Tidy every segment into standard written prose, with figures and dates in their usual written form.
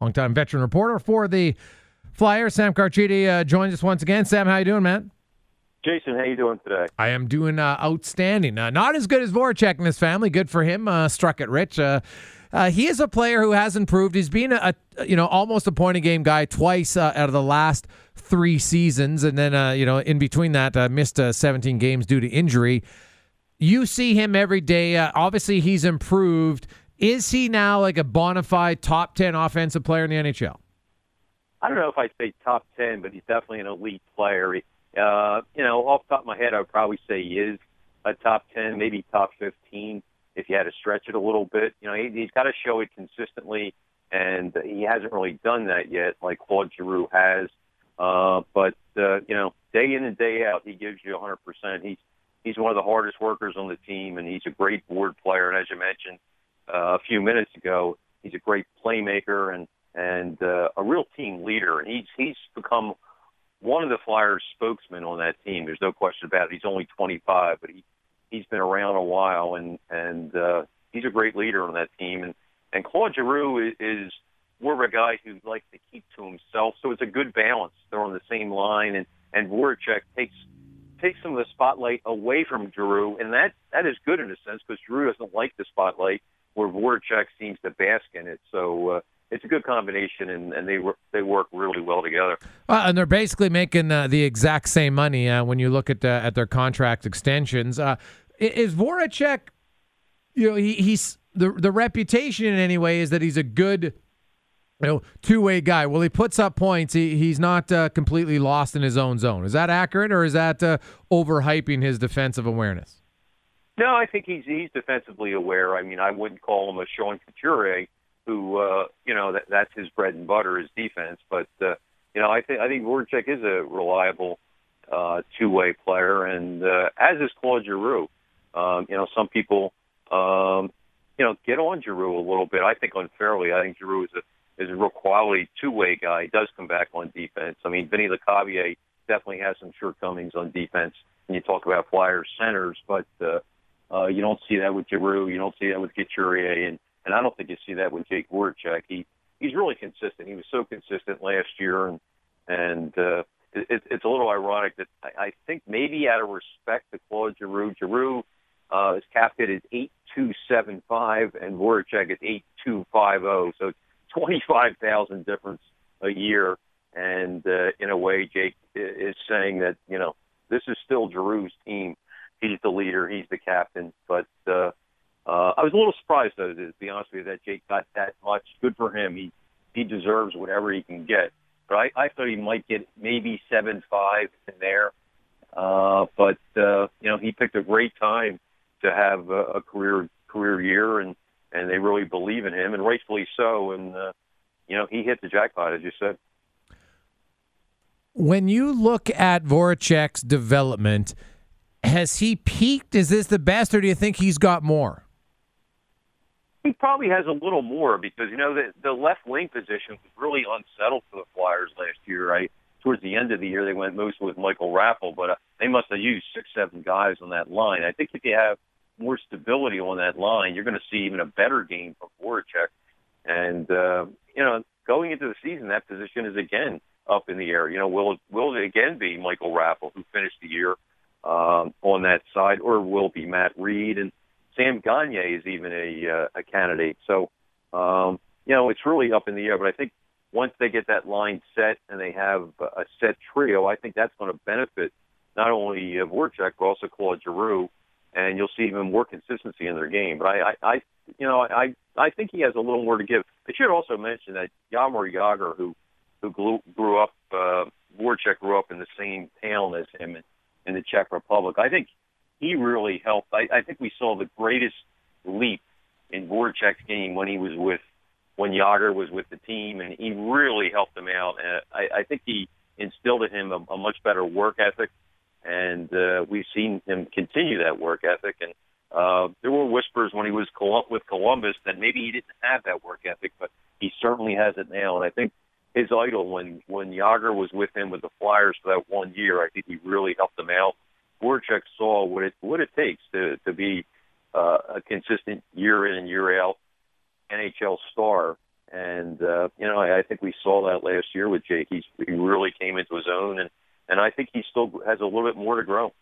longtime veteran reporter for the Flyers. Sam Carchidi joins us once again. Sam, how you doing, man? Jason, how you doing today? I am doing outstanding. Not as good as Voracek and his family. Good for him. Struck it rich. He is a player who has improved. He's been almost a point a game guy twice out of the last 3 seasons, and then in between that missed 17 games due to injury. You see him every day. Obviously, he's improved. Is he now like a bona fide top 10 offensive player in the NHL? I don't know if I'd say top 10, but he's definitely an elite player. Off the top of my head, I would probably say he is a top 10, maybe top 15 if you had to stretch it a little bit. He's got to show it consistently, and he hasn't really done that yet like Claude Giroux has. But day in and day out, he gives you 100%. He's one of the hardest workers on the team, and he's a great board player. And as you mentioned a few minutes ago, he's a great playmaker and a real team leader. And he's become one of the Flyers' spokesmen on that team. There's no question about it. He's only 25, but he's been around a while, and he's a great leader on that team. And Claude Giroux is more of a guy who likes to keep to himself, so it's a good balance. They're on the same line, and Voracek takes some of the spotlight away from Giroux, and that is good in a sense because Giroux doesn't like the spotlight, where Voracek seems to bask in it. So it's a good combination, and they work really well together. And they're basically making the exact same money when you look at their contract extensions. Is Voracek, he's the reputation in any way is that he's a good two-way guy. Well, he puts up points. He's not completely lost in his own zone. Is that accurate, or is that overhyping his defensive awareness? No, I think he's defensively aware. I mean, I wouldn't call him a Sean Couturier, who that's his bread and butter, his defense. But I think Voracek is a reliable two-way player, and as is Claude Giroux. Some people get on Giroux a little bit. I think unfairly. I think Giroux is a real quality two-way guy. He does come back on defense. I mean, Vinny Lecavalier definitely has some shortcomings on defense when you talk about Flyers centers, but you don't see that with Giroux. You don't see that with Couturier, and I don't think you see that with Jake Voracek. He's really consistent. He was so consistent last year, and it's a little ironic that I think maybe out of respect to Claude Giroux, is capped at 8.275, and Voracek is 8.250. So 25,000 difference a year, and in a way, Jake is saying that this is still Giroux's team. He's the leader, he's the captain. But I was a little surprised, though, to be honest with you, that Jake got that much. Good for him. He deserves whatever he can get. But I thought he might get maybe 7.5 in there. But he picked a great time to have a career year, and they really believe in him, and rightfully so. And, he hit the jackpot, as you said. When you look at Voracek's development, has he peaked? Is this the best, or do you think he's got more? He probably has a little more because, the left wing position was really unsettled for the Flyers last year, right? Towards the end of the year, they went mostly with Michael Raffl, but they must have used 6-7 guys on that line. I think if you have more stability on that line, you're going to see even a better game from Voracek. And, going into the season, that position is again up in the air. Will it again be Michael Raffl, who finished the year on that side, or will it be Matt Reed? And Sam Gagner is even a candidate. So, it's really up in the air. But I think once they get that line set and they have a set trio, I think that's going to benefit not only Voracek, but also Claude Giroux. And you'll see even more consistency in their game. But I think he has a little more to give. I should also mention that Jaromir Jagr, who grew up, Voracek grew up in the same town as him in the Czech Republic. I think he really helped. I think we saw the greatest leap in Voracek's game when Jagr was with the team, and he really helped him out. I think he instilled in him a much better work ethic. And we've seen him continue that work ethic. And there were whispers when he was with Columbus that maybe he didn't have that work ethic, but he certainly has it now. And I think his idol, when Jagr was with him with the Flyers for that 1 year, I think he really helped him out. Voracek saw what it takes to be a consistent year in and year out NHL star. And I think we saw that last year with Jake. He really came into his own, and I think he still has a little bit more to grow.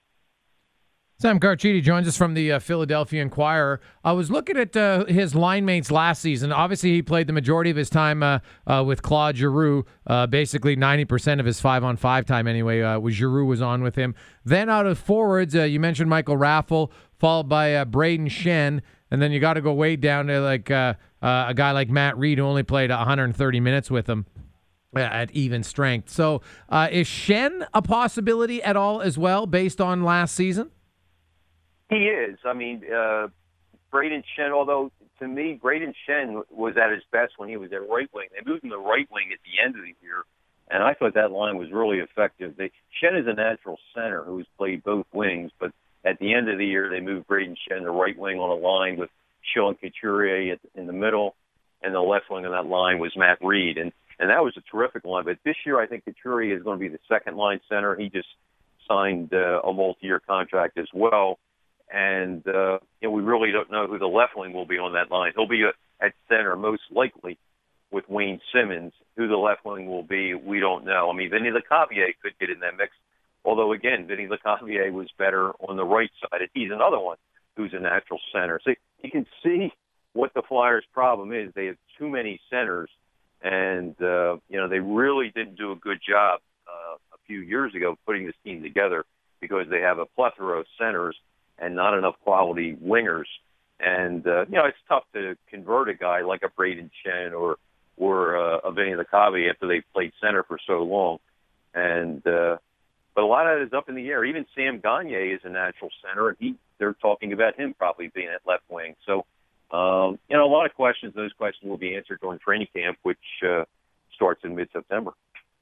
Sam Carchidi joins us from the Philadelphia Inquirer. I was looking at his line mates last season. Obviously, he played the majority of his time with Claude Giroux. Basically, 90% of his 5-on-5 time, anyway, was Giroux was on with him. Then out of forwards, you mentioned Michael Raffle, followed by Braden Shen, and then you got to go way down to like a guy like Matt Reed, who only played 130 minutes with him at even strength. So, is Shen a possibility at all as well, based on last season? He is. I mean, Braden Shen, although to me, Braden Shen was at his best when he was at right wing. They moved him to right wing at the end of the year, and I thought that line was really effective. Shen is a natural center who's played both wings, but at the end of the year, they moved Braden Shen to right wing on a line with Sean Couturier in the middle, and the left wing on that line was Matt Reed, and that was a terrific line. But this year, I think Couturier is going to be the second line center. He just signed a multi-year contract as well. And, we really don't know who the left wing will be on that line. He'll be at center most likely with Wayne Simmons. Who the left wing will be, we don't know. I mean, Vinny Lecavalier could get in that mix. Although, again, Vinny Lecavalier was better on the right side. And he's another one who's a natural center. So you can see what the Flyers' problem is. They have too many centers. And, they really didn't do a good job a few years ago putting this team together because they have a plethora of centers and not enough quality wingers. And, it's tough to convert a guy like a Braden Shen or a Vinny Lecavalier after they've played center for so long. And but a lot of it is up in the air. Even Sam Gagner is a natural center, and they're talking about him probably being at left wing. So, a lot of questions. Those questions will be answered during training camp, which starts in mid-September.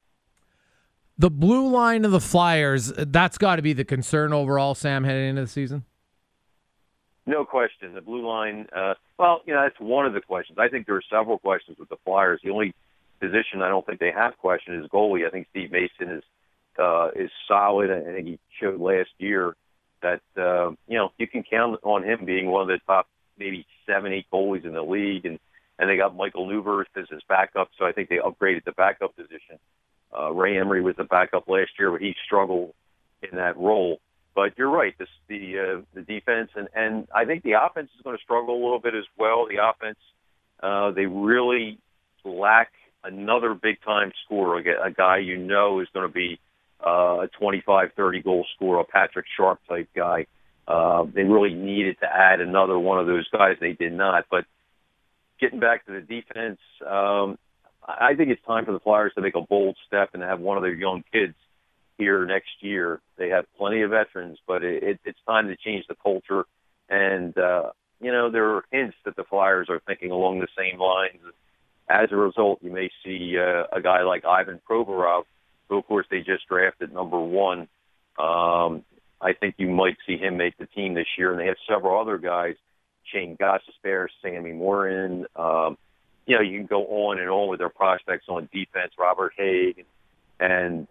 The blue line of the Flyers, that's got to be the concern overall, Sam, heading into the season? No question. The blue line, that's one of the questions. I think there are several questions with the Flyers. The only position I don't think they have questioned is goalie. I think Steve Mason is solid. I think he showed last year that, you can count on him being one of the top maybe 7-8 goalies in the league. And they got Michael Neuwirth as his backup, so I think they upgraded the backup position. Ray Emery was the backup last year, but he struggled in that role. But you're right, the defense, and I think the offense is going to struggle a little bit as well. The offense, they really lack another big-time scorer, a guy is going to be a 25, 30-goal scorer, a Patrick Sharp type guy. They really needed to add another one of those guys. They did not. But getting back to the defense, I think it's time for the Flyers to make a bold step and have one of their young kids here next year. They have plenty of veterans, but it's time to change the culture. And, there are hints that the Flyers are thinking along the same lines. As a result, you may see a guy like Ivan Provorov, who, of course, they just drafted number 1. I think you might see him make the team this year. And they have several other guys, Shane Gostisbehere, Sammy Morin. You can go on and on with their prospects on defense, Robert Haig. And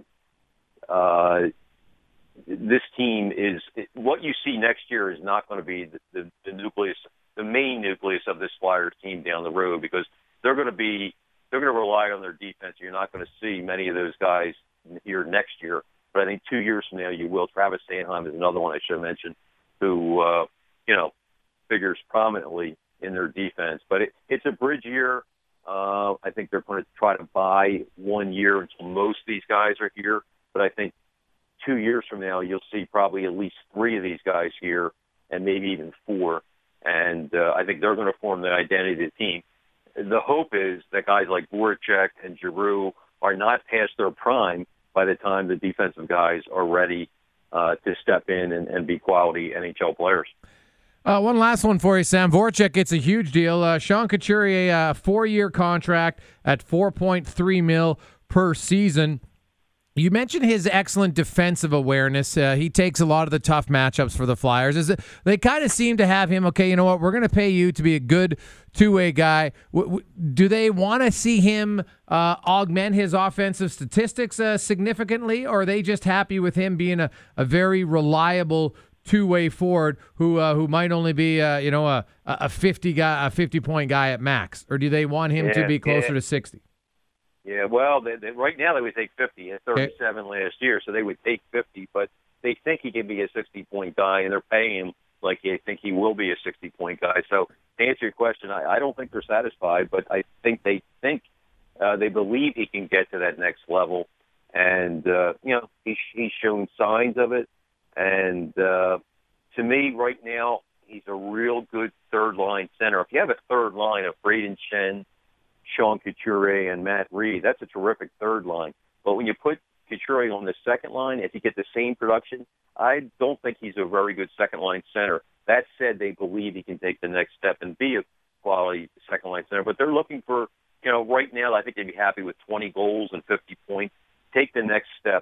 this team is – what you see next year is not going to be the nucleus, the main nucleus of this Flyers team down the road, because they're going to rely on their defense. You're not going to see many of those guys here next year. But I think 2 years from now you will. Travis Sanheim is another one I should have mentioned who, figures prominently in their defense. But it's a bridge year. I think they're going to try to buy 1 year until most of these guys are here. But I think 2 years from now, you'll see probably at least 3 of these guys here and maybe even 4. And I think they're going to form the identity of the team. The hope is that guys like Voracek and Giroux are not past their prime by the time the defensive guys are ready to step in and be quality NHL players. One last one for you, Sam. Voracek gets a huge deal. Sean Couturier, a 4-year contract at $4.3 million per season. You mentioned his excellent defensive awareness. He takes a lot of the tough matchups for the Flyers. They kind of seem to have him, okay, you know what, we're going to pay you to be a good two-way guy. Do they want to see him augment his offensive statistics significantly, or are they just happy with him being a very reliable two-way forward who might only be a 50-point guy at max, or do they want him to be closer to 60? Yeah, well, right now they would take 50. He had 37 last year, so they would take 50. But they think he can be a 60-point guy, and they're paying him like they think he will be a 60-point guy. So to answer your question, I don't think they're satisfied, but I think they believe he can get to that next level. And, he's shown signs of it. And to me, right now, he's a real good third-line center. If you have a third line of Braden Shen, Sean Couturier, and Matt Reed, that's a terrific third line. But when you put Couturier on the second line, if you get the same production, I don't think he's a very good second-line center. That said, they believe he can take the next step and be a quality second-line center. But they're looking for, right now, I think they'd be happy with 20 goals and 50 points. Take the next step,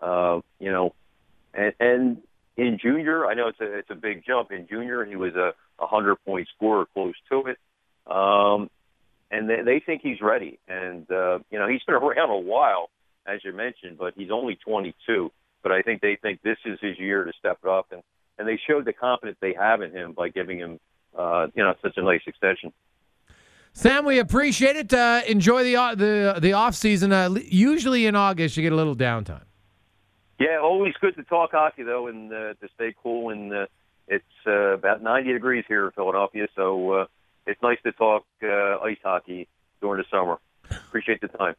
And in junior, I know it's a big jump. In junior, he was a 100-point scorer, close to it. And they think he's ready. And, he's been around a while, as you mentioned, but he's only 22. But I think they think this is his year to step it up. And they showed the confidence they have in him by giving him, such a nice extension. Sam, we appreciate it. Enjoy the off season. Usually in August, you get a little downtime. Yeah, always good to talk hockey, though, and to stay cool. And it's about 90 degrees here in Philadelphia, so it's nice to talk ice hockey during the summer. Appreciate the time.